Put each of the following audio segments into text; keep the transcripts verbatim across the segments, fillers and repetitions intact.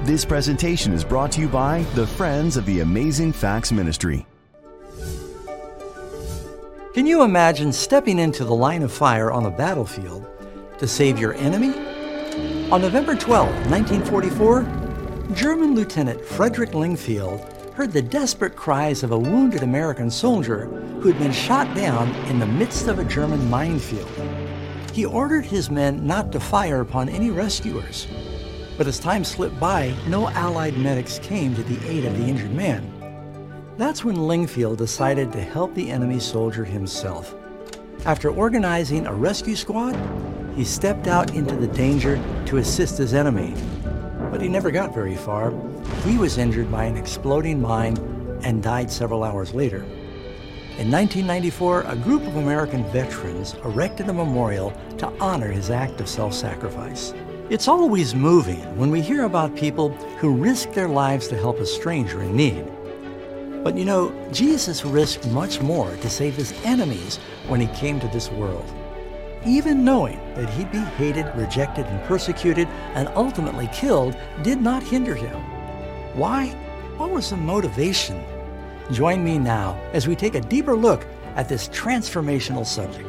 This presentation is brought to you by the Friends of the Amazing Facts Ministry. Can you imagine stepping into the line of fire on a battlefield to save your enemy? On November twelfth, nineteen forty-four, German Lieutenant Frederick Lingfield heard the desperate cries of a wounded American soldier who had been shot down in the midst of a German minefield. He ordered his men not to fire upon any rescuers. But as time slipped by, no Allied medics came to the aid of the injured man. That's when Lingfield decided to help the enemy soldier himself. After organizing a rescue squad, he stepped out into the danger to assist his enemy. But he never got very far. He was injured by an exploding mine and died several hours later. In nineteen ninety-four, a group of American veterans erected a memorial to honor his act of self-sacrifice. It's always moving when we hear about people who risk their lives to help a stranger in need. But you know, Jesus risked much more to save his enemies when he came to this world. Even knowing that he'd be hated, rejected, and persecuted, and ultimately killed did not hinder him. Why? What was the motivation? Join me now as we take a deeper look at this transformational subject.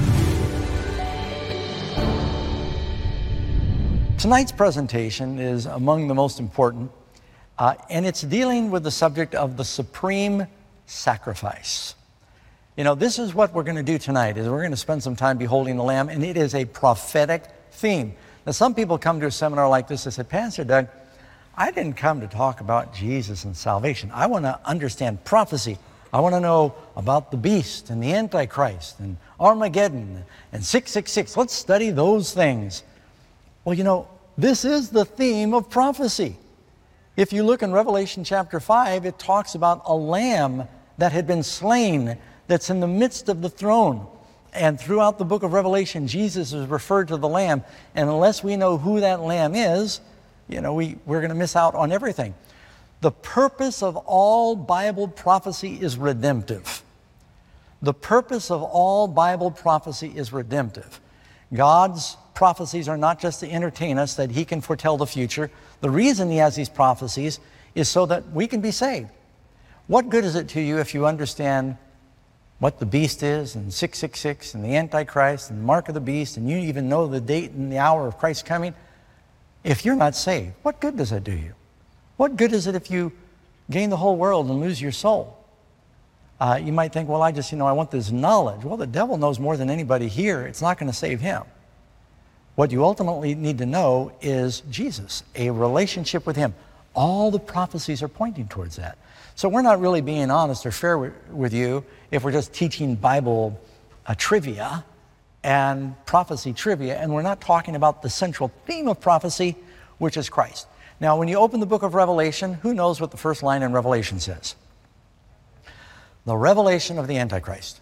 Tonight's presentation is among the most important, uh, and it's dealing with the subject of the supreme sacrifice. You know, this is what we're going to do tonight, is we're going to spend some time beholding the Lamb, and it is a prophetic theme. Now, some people come to a seminar like this and say, Pastor Doug, I didn't come to talk about Jesus and salvation. I want to understand prophecy. I want to know about the beast and the Antichrist and Armageddon and six six six. Let's study those things. Well, you know, this is the theme of prophecy. If you look in Revelation chapter five, it talks about a lamb that had been slain that's in the midst of the throne. And throughout the book of Revelation, Jesus is referred to the lamb. And unless we know who that lamb is, you know, we, we're going to miss out on everything. The purpose of all Bible prophecy is redemptive. The purpose of all Bible prophecy is redemptive. God's prophecies are not just to entertain us, that he can foretell the future. The reason he has these prophecies is so that we can be saved. What good is it to you if you understand what the beast is and six six six and the Antichrist and the mark of the beast, and you even know the date and the hour of Christ's coming? If you're not saved, what good does that do you? What good is it if you gain the whole world and lose your soul? Uh, you might think, well, I just, you know, I want this knowledge. Well, the devil knows more than anybody here. It's not going to save him. What you ultimately need to know is Jesus, a relationship with him. All the prophecies are pointing towards that. So we're not really being honest or fair with, with you if we're just teaching Bible uh, trivia and prophecy trivia, and we're not talking about the central theme of prophecy, which is Christ. Now, when you open the book of Revelation, who knows what the first line in Revelation says? The revelation of the Antichrist.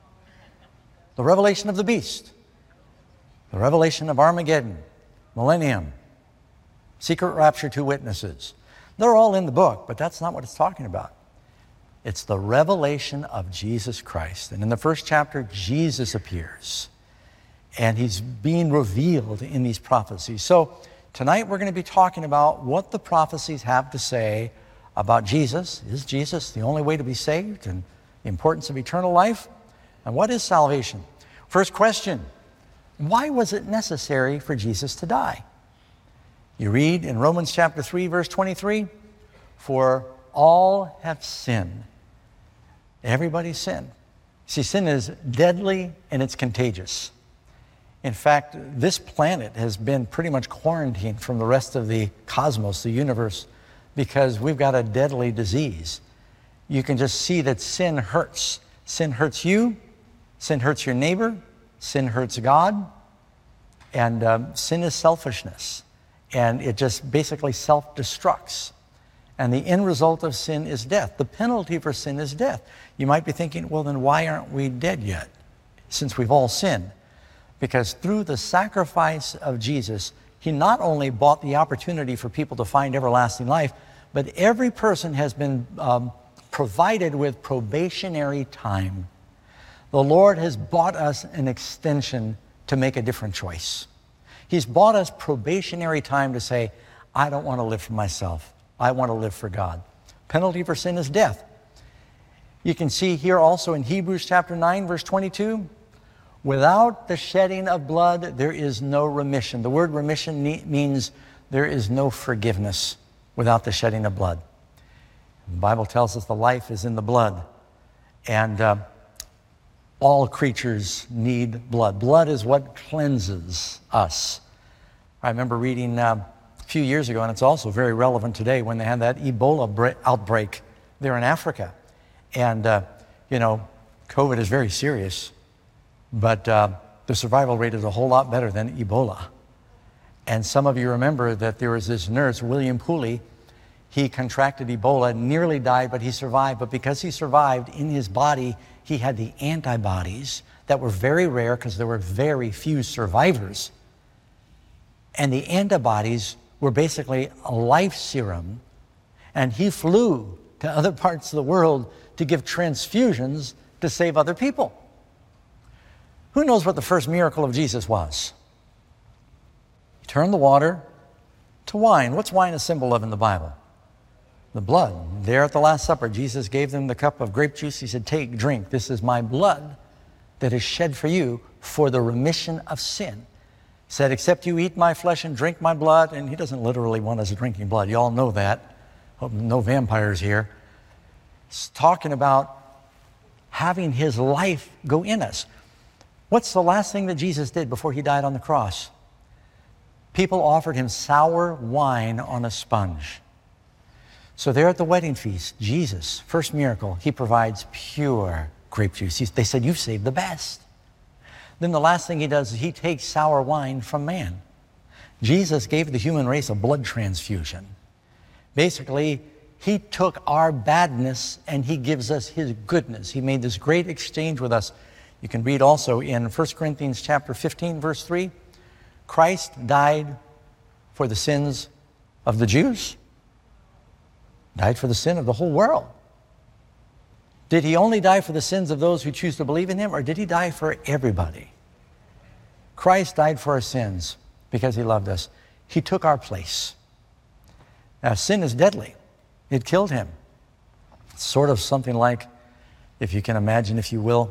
The revelation of the beast. The revelation of Armageddon, millennium, secret rapture, two witnesses. They're all in the book, but that's not what it's talking about. It's the revelation of Jesus Christ. And in the first chapter, Jesus appears. And he's being revealed in these prophecies. So tonight we're going to be talking about what the prophecies have to say about Jesus. Is Jesus the only way to be saved? And the importance of eternal life? And what is salvation? First question, why was it necessary for Jesus to die? You read in Romans chapter three, verse twenty-three, for all have sinned. Everybody sinned. See, sin is deadly and it's contagious. In fact, this planet has been pretty much quarantined from the rest of the cosmos, the universe, because we've got a deadly disease. You can just see that sin hurts. Sin hurts you, sin hurts your neighbor, sin hurts God, and um, sin is selfishness. And it just basically self-destructs. And the end result of sin is death. The penalty for sin is death. You might be thinking, well, then why aren't we dead yet, since we've all sinned? Because through the sacrifice of Jesus, he not only bought the opportunity for people to find everlasting life, but every person has been um, provided with probationary time. The Lord has bought us an extension to make a different choice. He's bought us probationary time to say, I don't want to live for myself. I want to live for God. Penalty for sin is death. You can see here also in Hebrews chapter nine, verse twenty-two, without the shedding of blood, there is no remission. The word remission means there is no forgiveness without the shedding of blood. The Bible tells us the life is in the blood. And uh, all creatures need blood. Blood is what cleanses us. I remember reading uh, a few years ago, and it's also very relevant today, when they had that Ebola outbreak there in Africa. And, uh, you know, COVID is very serious, but uh, the survival rate is a whole lot better than Ebola. And some of you remember that there was this nurse, William Pooley. He contracted Ebola, nearly died, but he survived. But because he survived, in his body, he had the antibodies that were very rare because there were very few survivors. And the antibodies were basically a life serum. And he flew to other parts of the world to give transfusions to save other people. Who knows what the first miracle of Jesus was? He turned the water to wine. What's wine a symbol of in the Bible? The blood. There at the Last Supper, Jesus gave them the cup of grape juice. He said, take, drink. This is my blood that is shed for you for the remission of sin. He said, except you eat my flesh and drink my blood. And he doesn't literally want us drinking blood. You all know that. Hope no vampires here. He's talking about having his life go in us. What's the last thing that Jesus did before he died on the cross? People offered him sour wine on a sponge. So there at the wedding feast, Jesus, first miracle, he provides pure grape juice. He, they said, you've saved the best. Then the last thing he does is he takes sour wine from man. Jesus gave the human race a blood transfusion. Basically, he took our badness and he gives us his goodness. He made this great exchange with us. You can read also in First Corinthians chapter fifteen, verse three, Christ died for the sins of the Jews, died for the sin of the whole world. Did he only die for the sins of those who choose to believe in him, or did he die for everybody? Christ died for our sins because he loved us. He took our place. Now, sin is deadly. It killed him. It's sort of something like, if you can imagine, if you will,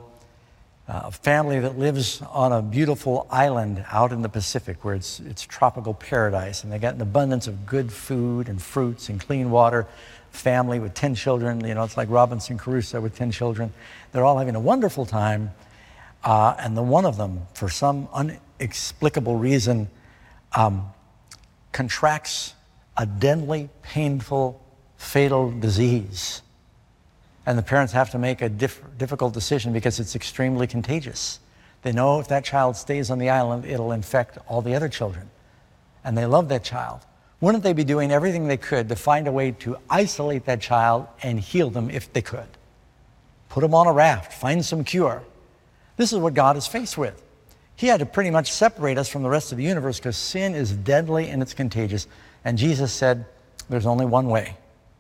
a family that lives on a beautiful island out in the Pacific where it's, it's tropical paradise, and they got an abundance of good food and fruits and clean water. Family with ten children, you know, it's like Robinson Crusoe with ten children. They're all having a wonderful time. Uh, and the one of them, for some inexplicable reason, um, contracts a deadly, painful, fatal disease. And the parents have to make a diff- difficult decision because it's extremely contagious. They know if that child stays on the island, it'll infect all the other children. And they love that child. Wouldn't they be doing everything they could to find a way to isolate that child and heal them if they could? Put them on a raft, find some cure. This is what God is faced with. He had to pretty much separate us from the rest of the universe because sin is deadly and it's contagious. And Jesus said, there's only one way.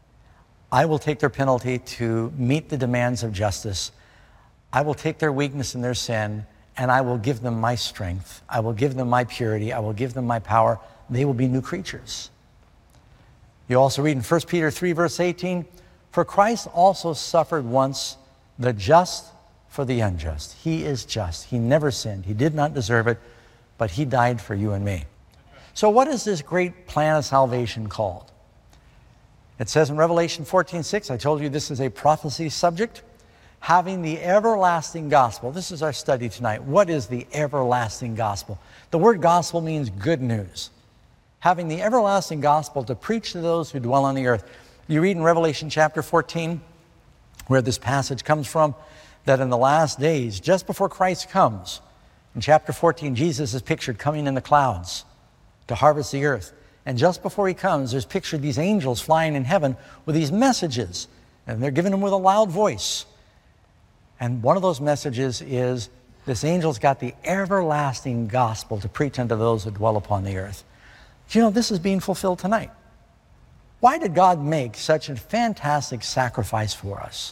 I will take their penalty to meet the demands of justice. I will take their weakness and their sin, and I will give them my strength. I will give them my purity. I will give them my power. They will be new creatures. You also read in First Peter three, verse eighteen, for Christ also suffered once the just for the unjust. He is just. He never sinned. He did not deserve it, but he died for you and me. So what is this great plan of salvation called? It says in Revelation fourteen six, I told you this is a prophecy subject, having the everlasting gospel. This is our study tonight. What is the everlasting gospel? The word gospel means good news. Having the everlasting gospel to preach to those who dwell on the earth. You read in Revelation chapter fourteen, where this passage comes from, that in the last days, just before Christ comes, in chapter fourteen, Jesus is pictured coming in the clouds to harvest the earth. And just before he comes, there's pictured these angels flying in heaven with these messages. And they're giving them with a loud voice. And one of those messages is, this angel's got the everlasting gospel to preach unto those who dwell upon the earth. You know, this is being fulfilled tonight. Why did God make such a fantastic sacrifice for us?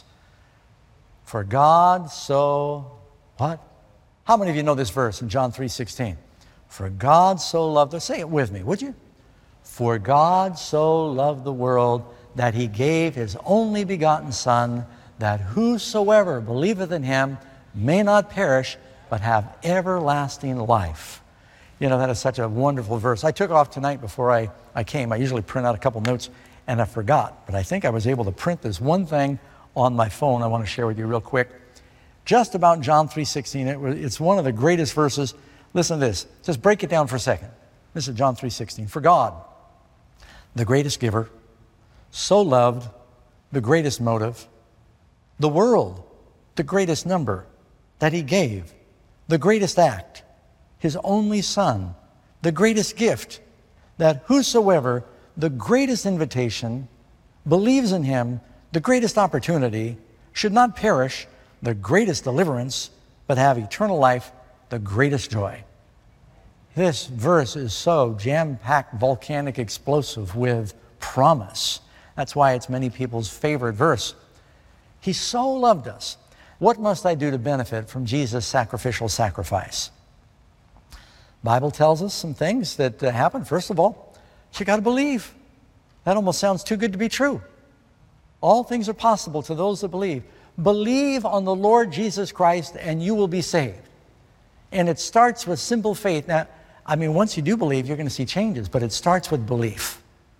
For God so, what? How many of you know this verse in John three sixteen? For God so loved us. Say it with me, would you? For God so loved the world that he gave his only begotten Son, that whosoever believeth in him may not perish, but have everlasting life. You know, that is such a wonderful verse. I took off tonight before I, I came. I usually print out a couple notes, and I forgot. But I think I was able to print this one thing on my phone I want to share with you real quick. Just about John three sixteen. It, it's one of the greatest verses. Listen to this. Just break it down for a second. This is John three sixteen. For God, the greatest giver, so loved, the greatest motive, the world, the greatest number, that he gave, the greatest act, his only Son, the greatest gift, that whosoever, the greatest invitation, believes in him, the greatest opportunity, should not perish, the greatest deliverance, but have eternal life, the greatest joy. This verse is so jam-packed, volcanic, explosive with promise. That's why it's many people's favorite verse. He so loved us. What must I do to benefit from Jesus' sacrificial sacrifice? Bible tells us some things that uh, happen. First of all, you got to believe. That almost sounds too good to be true. All things are possible to those that believe. Believe on the Lord Jesus Christ and you will be saved. And it starts with simple faith. Now, I mean, once you do believe, you're going to see changes, but it starts with belief.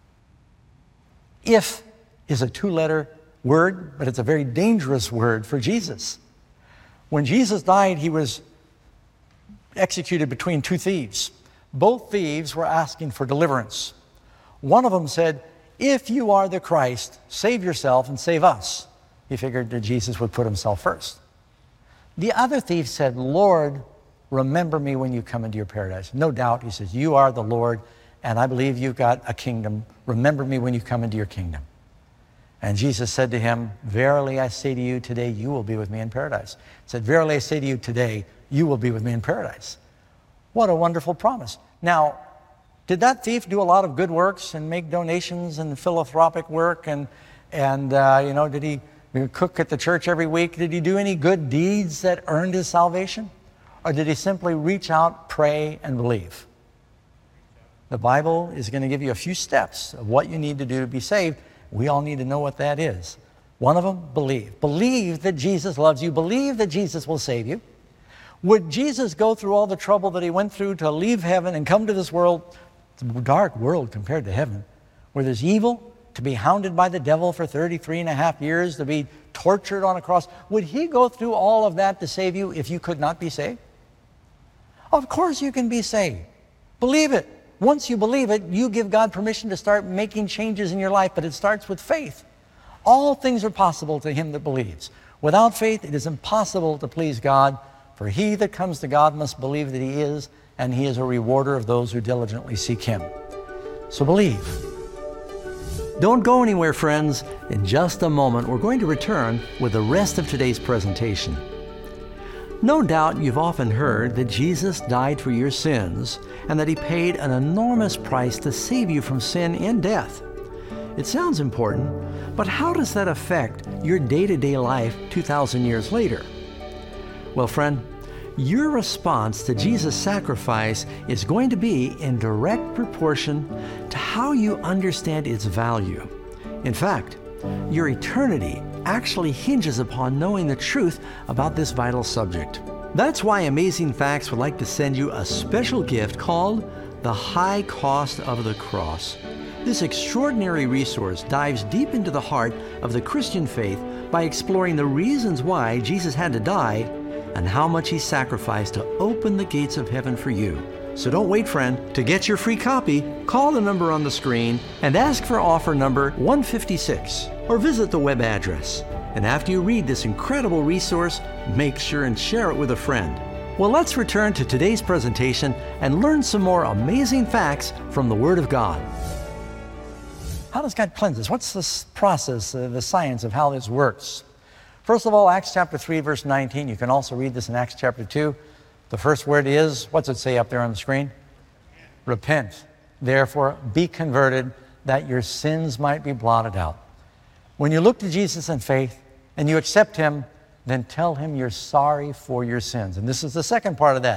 If is a two-letter word, but it's a very dangerous word for Jesus. When Jesus died, he was executed between two thieves. Both thieves were asking for deliverance. One of them said, if you are the Christ, save yourself and save us. He figured that Jesus would put himself first. The other thief said, Lord, remember me when you come into your paradise. No doubt, he says, you are the Lord, and I believe you've got a kingdom. Remember me when you come into your kingdom. And Jesus said to him, verily I say to you, today you will be with me in paradise. He said, verily I say to you, today you will be with me in paradise. What a wonderful promise. Now, did that thief do a lot of good works and make donations and philanthropic work? And, and uh, you know, did he cook at the church every week? Did he do any good deeds that earned his salvation? Or did he simply reach out, pray, and believe? The Bible is going to give you a few steps of what you need to do to be saved. We all need to know what that is. One of them, believe. Believe that Jesus loves you. Believe that Jesus will save you. Would Jesus go through all the trouble that he went through to leave heaven and come to this world, it's a dark world compared to heaven, where there's evil, to be hounded by the devil for thirty-three and a half years, to be tortured on a cross? Would he go through all of that to save you if you could not be saved? Of course you can be saved. Believe it. Once you believe it, you give God permission to start making changes in your life, but it starts with faith. All things are possible to him that believes. Without faith, it is impossible to please God, for he that comes to God must believe that he is, and he is a rewarder of those who diligently seek him. So believe. Don't go anywhere, friends. In just a moment, we're going to return with the rest of today's presentation. No doubt you've often heard that Jesus died for your sins and that he paid an enormous price to save you from sin and death. It sounds important, but how does that affect your day-to-day life two thousand years later? Well, friend, your response to Jesus' sacrifice is going to be in direct proportion to how you understand its value. In fact, your eternity actually hinges upon knowing the truth about this vital subject. That's why Amazing Facts would like to send you a special gift called The High Cost of the Cross. This extraordinary resource dives deep into the heart of the Christian faith by exploring the reasons why Jesus had to die and how much he sacrificed to open the gates of heaven for you. So don't wait, friend. To get your free copy, call the number on the screen and ask for offer number one fifty-six, or visit the web address. And after you read this incredible resource, make sure and share it with a friend. Well, let's return to today's presentation and learn some more amazing facts from the Word of God. How does God cleanse us? What's this process, uh, the science of how this works? First of all, Acts chapter three, verse nineteen. You can also read this in Acts chapter two. The first word is, what's it say up there on the screen? Repent. Therefore, be converted, that your sins might be blotted out. When you look to Jesus in faith and you accept him, then tell him you're sorry for your sins. And this is the second part of that.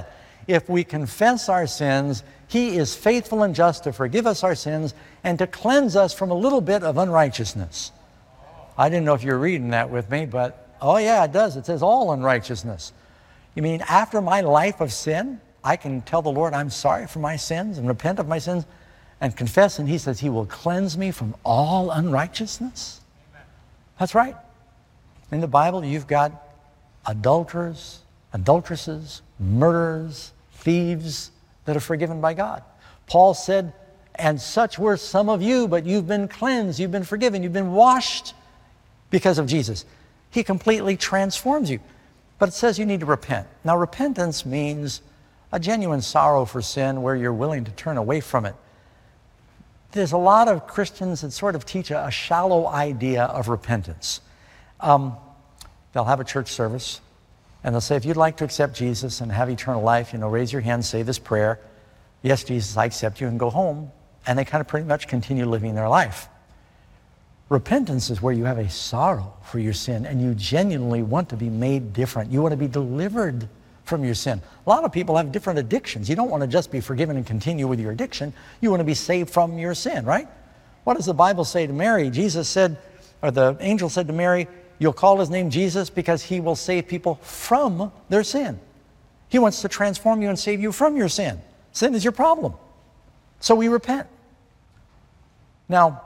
if we confess our sins, He is faithful and just to forgive us our sins and to cleanse us from a little bit of unrighteousness. I didn't know if you were reading that with me, but oh yeah, it does. It says all unrighteousness. You mean after my life of sin, I can tell the Lord I'm sorry for my sins and repent of my sins and confess, and He says He will cleanse me from all unrighteousness? Amen. That's right. In the Bible, you've got adulterers, adulteresses, murderers, thieves that are forgiven by God. Paul said, and such were some of you, but you've been cleansed, you've been forgiven, you've been washed because of Jesus. He completely transforms you. But it says you need to repent. Now, repentance means a genuine sorrow for sin where you're willing to turn away from it. There's a lot of Christians that sort of teach a, a shallow idea of repentance. Um, they'll have a church service, and they'll say, if you'd like to accept Jesus and have eternal life, you know, raise your hand, say this prayer. Yes, Jesus, I accept you, and go home. And they kind of pretty much continue living their life. Repentance is where you have a sorrow for your sin and you genuinely want to be made different. You want to be delivered from your sin. A lot of people have different addictions. You don't want to just be forgiven and continue with your addiction. You want to be saved from your sin, right? What does the Bible say to Mary? Jesus said, or the angel said to Mary, you'll call His name Jesus because He will save people from their sin. He wants to transform you and save you from your sin. Sin is your problem. So we repent. Now,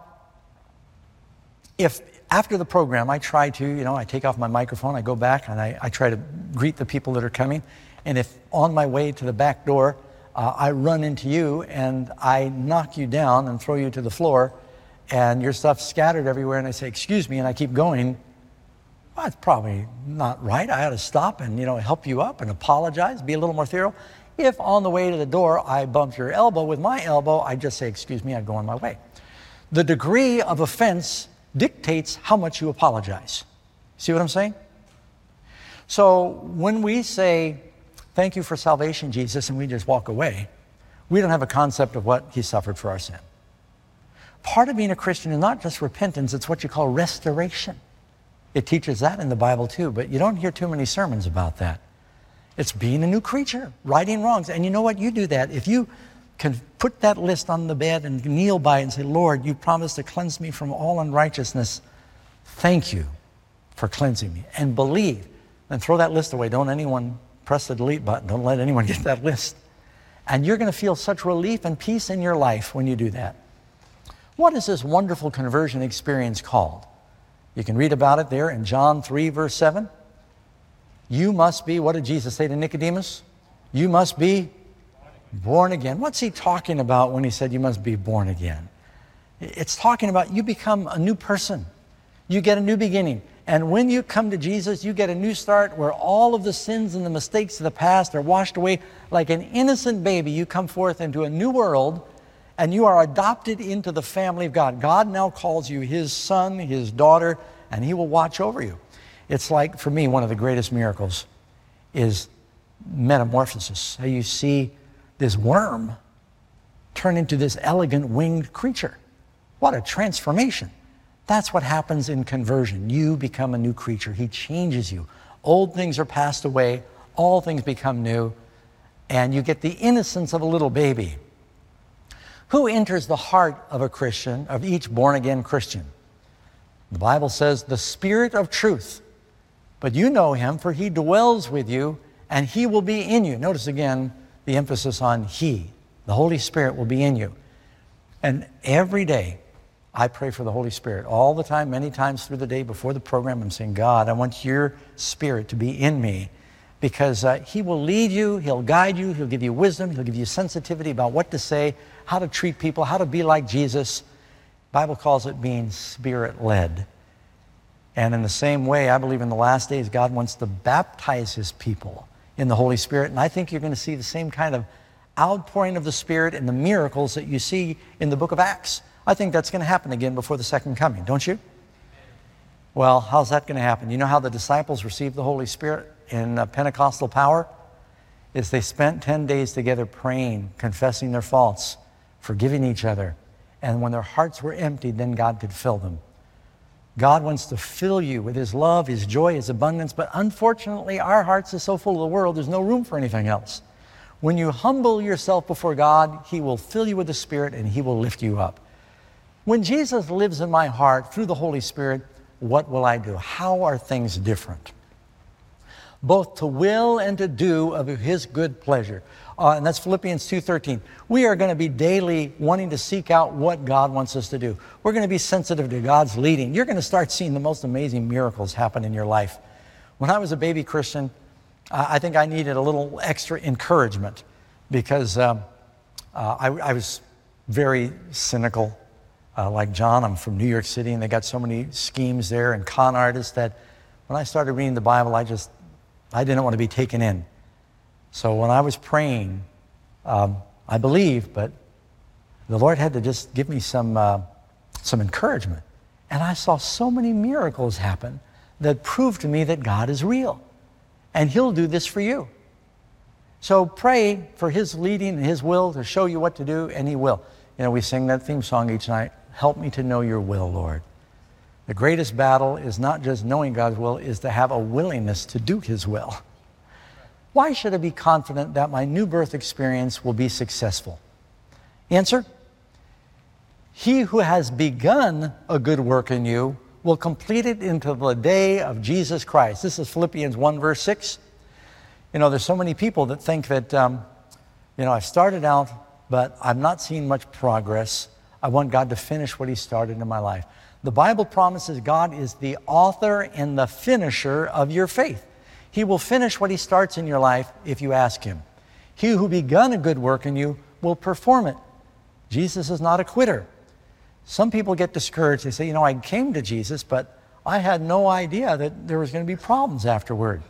if after the program I try to, you know, I take off my microphone, I go back and I, I try to greet the people that are coming. And if on my way to the back door, uh, I run into you and I knock you down and throw you to the floor and your stuff's scattered everywhere and I say, excuse me, and I keep going, well, it's probably not right. I ought to stop and, you know, help you up and apologize, be a little more thorough. If on the way to the door I bump your elbow with my elbow, I just say, excuse me, I go on my way. The degree of offense dictates how much you apologize. See what I'm saying? So when we say, thank you for salvation, Jesus, and we just walk away, we don't have a concept of what He suffered for our sin. Part of being a Christian is not just repentance, it's what you call restoration. It teaches that in the Bible too, but you don't hear too many sermons about that. It's being a new creature, righting wrongs. And you know what? You do that. If you can put that list on the bed and kneel by it and say, Lord, you promised to cleanse me from all unrighteousness. Thank you for cleansing me. And believe. And throw that list away. Don't anyone press the delete button. Don't let anyone get that list. And you're going to feel such relief and peace in your life when you do that. What is this wonderful conversion experience called? You can read about it there in John three, verse seven. You must be, what did Jesus say to Nicodemus? You must be born again. What's He talking about when He said you must be born again? It's talking about you become a new person. You get a new beginning. And when you come to Jesus, you get a new start where all of the sins and the mistakes of the past are washed away. Like an innocent baby, you come forth into a new world and you are adopted into the family of God. God now calls you His son, His daughter, and He will watch over you. It's like, for me, one of the greatest miracles is metamorphosis. How you see this worm turn into this elegant winged creature. What a transformation. That's what happens in conversion. You become a new creature. He changes you. Old things are passed away. All things become new. And you get the innocence of a little baby. Who enters the heart of a Christian, of each born-again Christian? The Bible says, the Spirit of truth. But you know Him, for He dwells with you, and He will be in you. Notice again the emphasis on He. The Holy Spirit will be in you. And every day, I pray for the Holy Spirit. All the time, many times through the day before the program, I'm saying, God, I want your Spirit to be in me. Because uh, He will lead you, He'll guide you, He'll give you wisdom, He'll give you sensitivity about what to say, how to treat people, how to be like Jesus. The Bible calls it being Spirit-led. And in the same way, I believe in the last days, God wants to baptize His people in the Holy Spirit. And I think you're going to see the same kind of outpouring of the Spirit and the miracles that you see in the book of Acts. I think that's going to happen again before the second coming, don't you? Well, how's that going to happen? You know how the disciples received the Holy Spirit in uh, Pentecostal power? Is they spent ten days together praying, confessing their faults, forgiving each other. And when their hearts were emptied, then God could fill them. God wants to fill you with His love, His joy, His abundance. But unfortunately, our hearts are so full of the world, there's no room for anything else. When you humble yourself before God, He will fill you with the Spirit and He will lift you up. When Jesus lives in my heart through the Holy Spirit, what will I do? How are things different? Both to will and to do of His good pleasure. Uh, and that's Philippians two thirteen. We are going to be daily wanting to seek out what God wants us to do. We're going to be sensitive to God's leading. You're going to start seeing the most amazing miracles happen in your life. When I was a baby Christian, I think I needed a little extra encouragement because um, uh, I, I was very cynical. Uh, like John, I'm from New York City, and they got so many schemes there and con artists that when I started reading the Bible, I just, I didn't want to be taken in. So when I was praying, um, I believed, but the Lord had to just give me some, uh, some encouragement. And I saw so many miracles happen that proved to me that God is real. And He'll do this for you. So pray for His leading and His will to show you what to do, and He will. You know, we sing that theme song each night. Help me to know your will, Lord. The greatest battle is not just knowing God's will, is to have a willingness to do His will. Why should I be confident that my new birth experience will be successful? Answer: He who has begun a good work in you will complete it into the day of Jesus Christ. This is Philippians one, verse six. You know, there's so many people that think that, um, you know, I've started out, but I'm not seeing much progress. I want God to finish what He started in my life. The Bible promises God is the author and the finisher of your faith. He will finish what He starts in your life if you ask Him. He who begun a good work in you will perform it. Jesus is not a quitter. Some people get discouraged. They say, you know, I came to Jesus, but I had no idea that there was going to be problems afterward.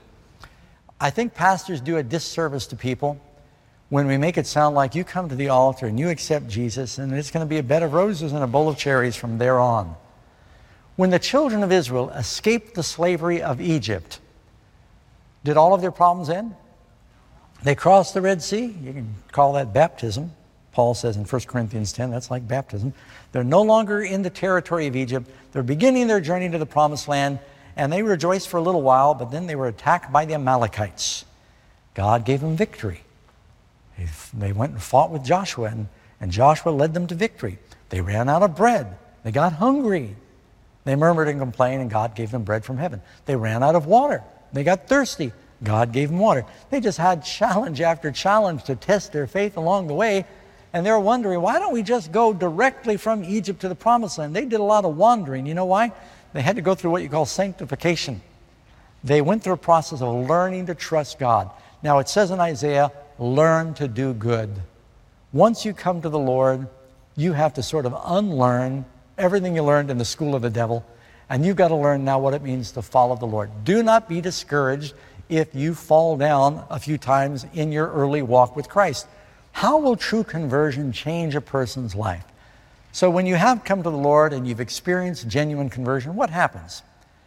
I think pastors do a disservice to people when we make it sound like you come to the altar and you accept Jesus and it's going to be a bed of roses and a bowl of cherries from there on. When the children of Israel escaped the slavery of Egypt, did all of their problems end? They crossed the Red Sea. You can call that baptism. Paul says in First Corinthians ten, that's like baptism. They're no longer in the territory of Egypt. They're beginning their journey to the promised land, and they rejoiced for a little while, but then they were attacked by the Amalekites. God gave them victory. They went and fought with Joshua, and, and Joshua led them to victory. They ran out of bread. They got hungry. They murmured and complained, and God gave them bread from heaven. They ran out of water. They got thirsty. God gave them water. They just had challenge after challenge to test their faith along the way, and they're wondering, why don't we just go directly from Egypt to the promised land? They did a lot of wandering. You know why? They had to go through what you call sanctification. They went through a process of learning to trust God. Now it says in Isaiah, learn to do good. Once you come to the Lord, you have to sort of unlearn everything you learned in the school of the devil, and you've got to learn now what it means to follow the Lord. Do not be discouraged if you fall down a few times in your early walk with Christ. How will true conversion change a person's life? So when you have come to the Lord and you've experienced genuine conversion, what happens?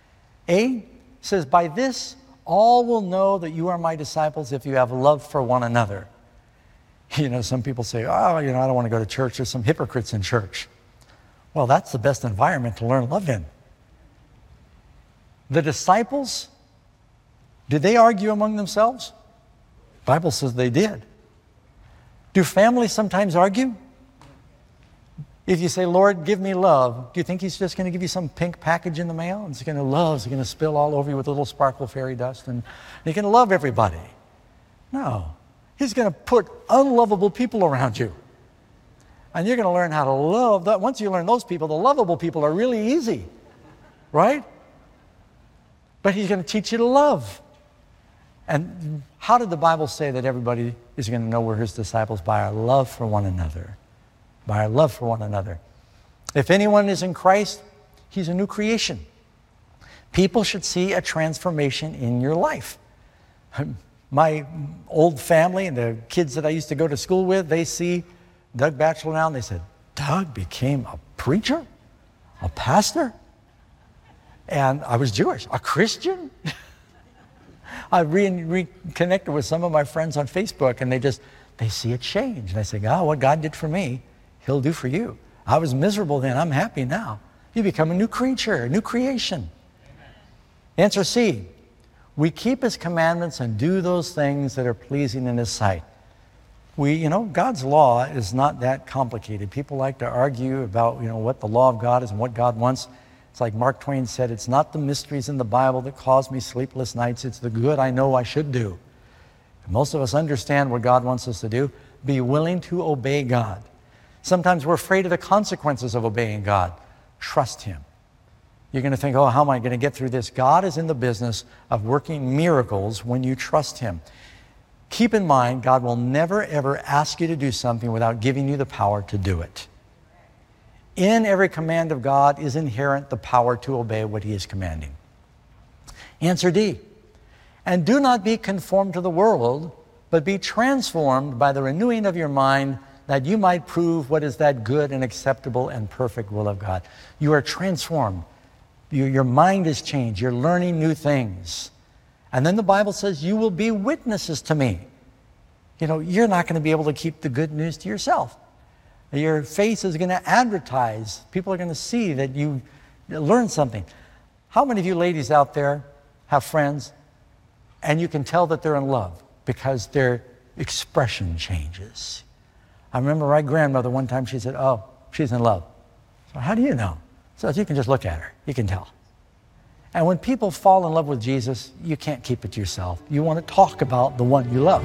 A says, by this all will know that you are my disciples if you have love for one another. You know, some people say, oh, you know, I don't want to go to church. There's some hypocrites in church. Well, that's the best environment to learn love in. The disciples, did they argue among themselves? The Bible says they did. Do families sometimes argue? If you say, Lord, give me love, do you think He's just going to give you some pink package in the mail? And it's going to love, it's going to spill all over you with a little sparkle fairy dust, and He's going to love everybody? No. He's going to put unlovable people around you. And you're going to learn how to love. That. Once you learn those people, the lovable people are really easy, right? But He's going to teach you to love. And how did the Bible say that everybody is going to know we're His disciples? By our love for one another. By our love for one another. If anyone is in Christ, he's a new creation. People should see a transformation in your life. My old family and the kids that I used to go to school with, they see Doug Batchelor now, and they said, Doug became a preacher? A pastor? And I was Jewish. A Christian? I re- reconnected with some of my friends on Facebook, and they just, they see a change. And they say, oh, what God did for me, He'll do for you. I was miserable then. I'm happy now. You become a new creature, a new creation. Amen. Answer C. We keep His commandments and do those things that are pleasing in His sight. We, you know, God's law is not that complicated. People like to argue about, you know, what the law of God is and what God wants. It's like Mark Twain said, it's not the mysteries in the Bible that cause me sleepless nights. It's the good I know I should do. And most of us understand what God wants us to do. Be willing to obey God. Sometimes we're afraid of the consequences of obeying God. Trust Him. You're going to think, oh, how am I going to get through this? God is in the business of working miracles when you trust Him. Keep in mind, God will never, ever ask you to do something without giving you the power to do it. In every command of God is inherent the power to obey what He is commanding. Answer D. And do not be conformed to the world, but be transformed by the renewing of your mind, that you might prove what is that good and acceptable and perfect will of God. You are transformed. You, your mind is changed. You're learning new things. And then the Bible says, you will be witnesses to me. You know, you're not going to be able to keep the good news to yourself. Your face is going to advertise. People are going to see that you learned something. How many of you ladies out there have friends and you can tell that they're in love because their expression changes? I remember my grandmother one time, she said, oh, she's in love. So how do you know? So you can just look at her. You can tell. And when people fall in love with Jesus, you can't keep it to yourself. You want to talk about the one you love.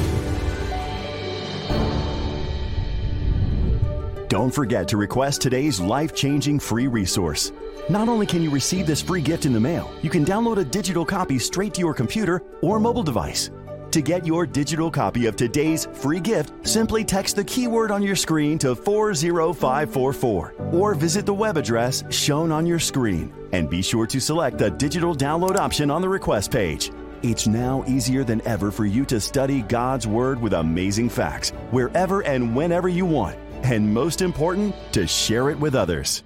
Don't forget to request today's life-changing free resource. Not only can you receive this free gift in the mail, you can download a digital copy straight to your computer or mobile device. To get your digital copy of today's free gift, simply text the keyword on your screen to four zero five four four or visit the web address shown on your screen. And be sure to select the digital download option on the request page. It's now easier than ever for you to study God's Word with amazing facts wherever and whenever you want. And most important, to share it with others.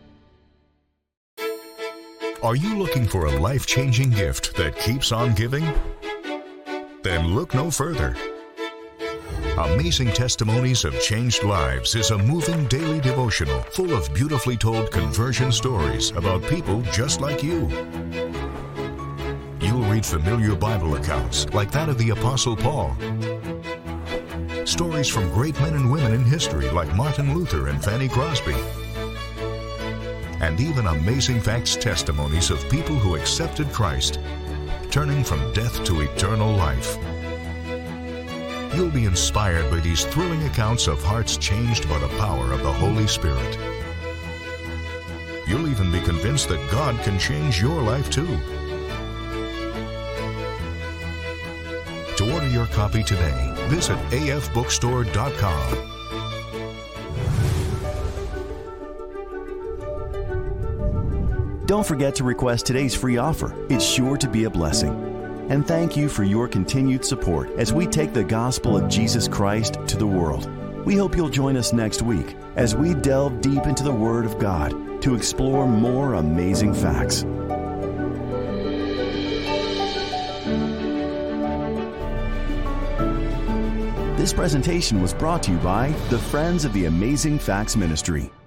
Are you looking for a life-changing gift that keeps on giving? Then look no further. Amazing Testimonies of Changed Lives is a moving daily devotional full of beautifully told conversion stories about people just like you. You'll read familiar Bible accounts like that of the Apostle Paul, stories from great men and women in history like Martin Luther and Fanny Crosby, and even amazing facts testimonies of people who accepted Christ, turning from death to eternal life. You'll be inspired by these thrilling accounts of hearts changed by the power of the Holy Spirit. You'll even be convinced that God can change your life too. To order your copy today, visit a f bookstore dot com. Don't forget to request today's free offer. It's sure to be a blessing. And thank you for your continued support as we take the gospel of Jesus Christ to the world. We hope you'll join us next week as we delve deep into the Word of God to explore more amazing facts. This presentation was brought to you by the Friends of the Amazing Facts Ministry.